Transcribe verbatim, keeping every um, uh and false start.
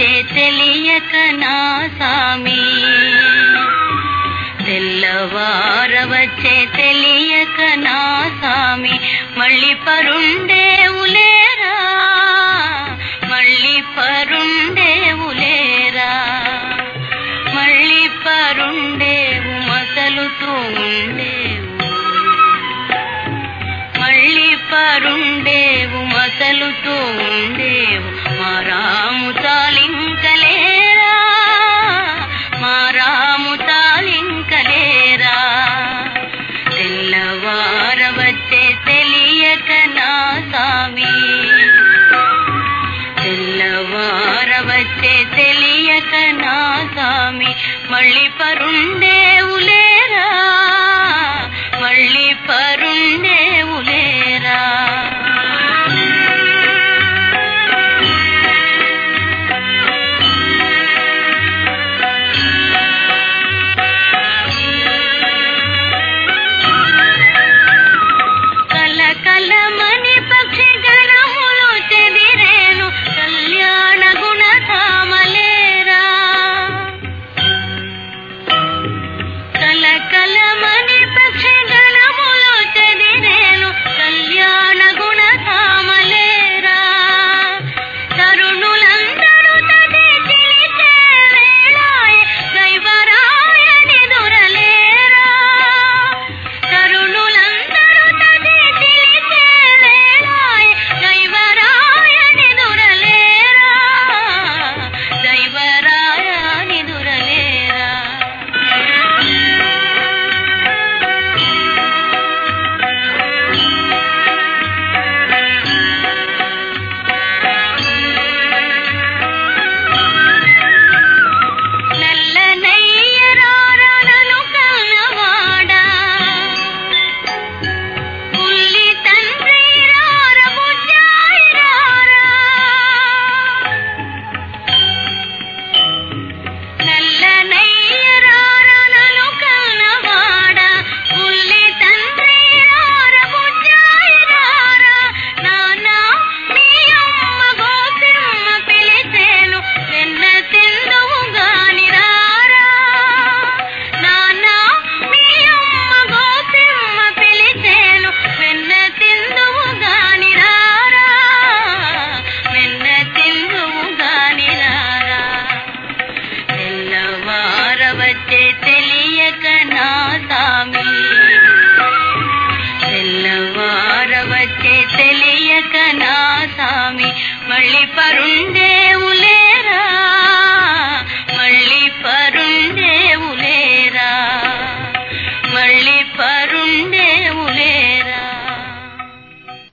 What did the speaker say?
తెల్లవారవచ్చే తెలియక నా సామి, తెల్లవారవచ్చే తెలియక నా సామి, మళ్ళీ పరుండేవులేరా, మళ్ళీ పరుండేవులేరా, మళ్ళీ పరుండేవు మసలుతూ ఉండేవు, మళ్ళీ పరుండేవు మసలుతూ ఉండేవు, మా రాము తాలింకలేరా, మా రాము తాలింకలేరా, తెల్లవారవచ్చే తెలియక నా సామి, తెల్లవారవచ్చే తెలియక నా సామి, మళ్ళీ పరుండేవులేరా, మళ్ళీ పరుండేవులేరా. కలకలమని పక్షి గణములు చెదిరేను కళ్యాణ గుణధామలేరా, కలకలమని పక్షి గణములు చెదిరేను కళ్యాణ గుణధామలేరా, తరుణులందరూ తది చిలిచే వేళాయే దైవరాయని దురలేరా, తరుణులందరూ తది చిలిచే వేళాయే దైవరాయని దురలేరా, దైవరాయని దురలేరా. నల్లనయ్యరారనను కన్నవాడా, పుల్లి తండ్రి రార బుజ్జాయి రారా, నల్లనయ్యరారనను కన్నవాడా, పుల్లి తండ్రి రార బుజ్జాయి రారా, నానా మీ అమ్మ గోపిమ్మ పిలిచేను వెన్న తిందువు గాని రారా, నానా మీ అమ్మ గోపిమ్మ పిలిచేను వెన్న తిందువు గాని రారా, వెన్న తిందువు గాని రారా, తెల్లవారవచ్చే తెలియక నా సామి, తెల్లవారవచ్చే తెలియక నా సామి, మళ్ళీ పరుండే